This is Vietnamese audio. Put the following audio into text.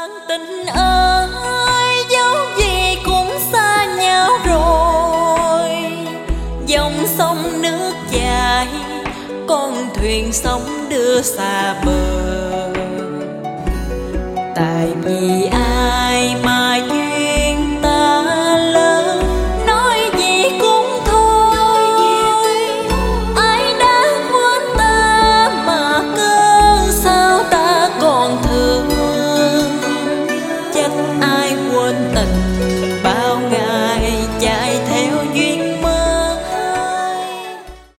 Tình ơi, dấu gì cũng xa nhau rồi. Dòng sông nước chảy, con thuyền sóng đưa xa bờ. Tại vì